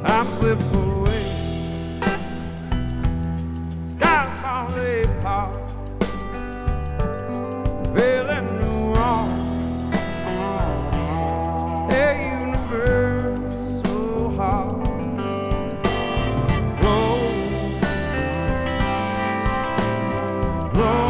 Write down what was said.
Time slips away, skies fall apart, feeling wrong. Hey, universe, so hard. Roll, roll.